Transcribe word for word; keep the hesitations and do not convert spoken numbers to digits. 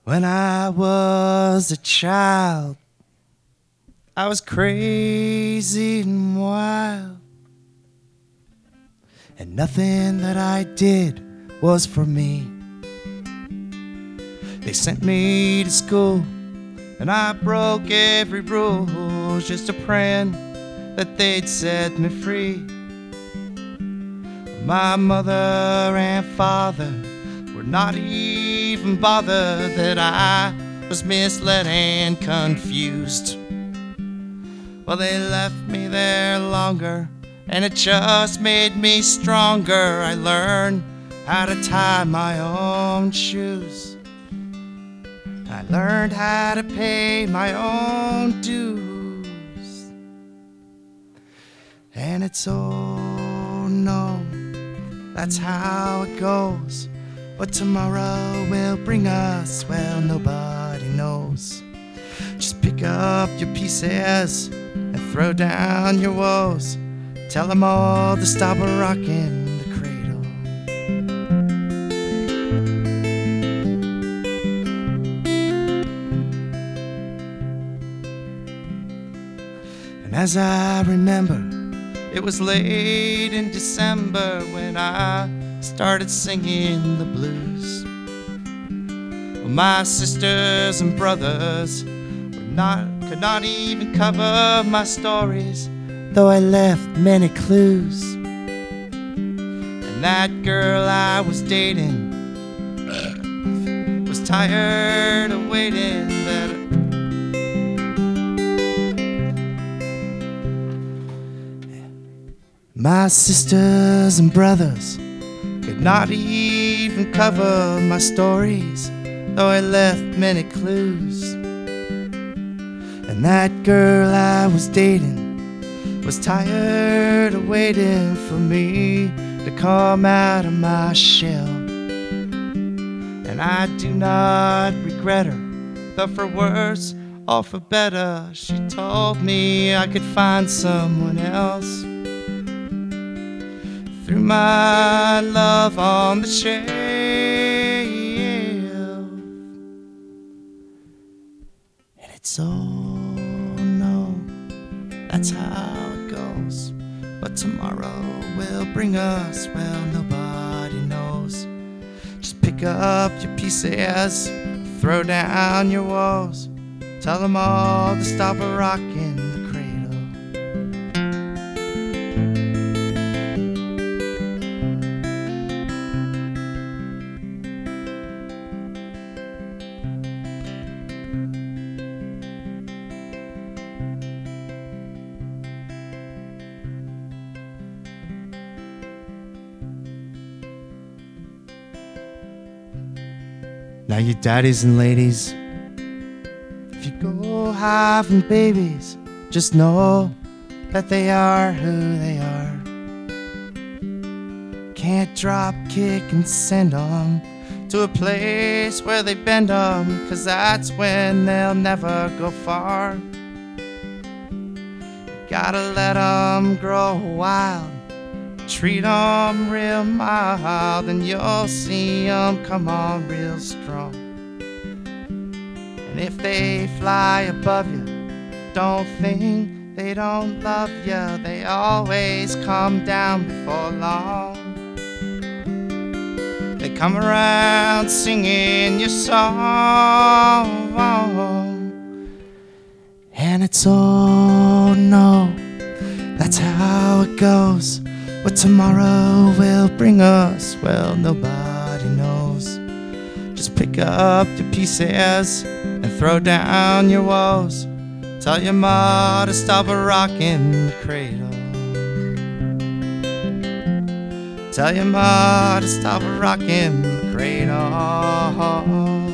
When I was a child, I was crazy and wild, and nothing that I did was for me. They sent me to school, and I broke every rule, just a praying that they'd set me free. My mother and father were not even bothered that I was misled and confused. Well, they left me there longer, and it just made me stronger. I learned how to tie my own shoes. I learned how to pay my own dues. And it's oh no, that's how it goes. What tomorrow will bring us, well, nobody knows. Just pick up your pieces and throw down your woes. Tell them all to stop rocking the cradle. And as I remember, it was late in December when I started singing the blues. Well, my sisters and brothers were not, could not even cover my stories, though I left many clues. And that girl I was dating was tired of waiting. That my sisters and brothers could not even cover my stories, though I left many clues. And that girl I was dating was tired of waiting for me to come out of my shell. And I do not regret her, though for worse or for better, she told me I could find someone else. Threw my love on the shelf, and it's oh no, that's how it goes. What tomorrow will bring us, well, nobody knows. Just pick up your pieces, throw down your woes. Tell them all to stop rocking the cradle. Now you daddies and ladies, if you go having babies, just know that they are who they are. Can't drop, kick, and send them to a place where they bend them, 'cause that's when they'll never go far. You gotta let them grow wild, treat them real mild, and you'll see them come on real strong. And if they fly above you, don't think they don't love you. They always come down before long. They come around singing your song, and it's oh no, that's how it goes. What tomorrow will bring us, well, nobody knows. Just pick up your pieces and throw down your woes. Tell your ma to stop rocking the cradle. Tell your ma to stop rocking the cradle.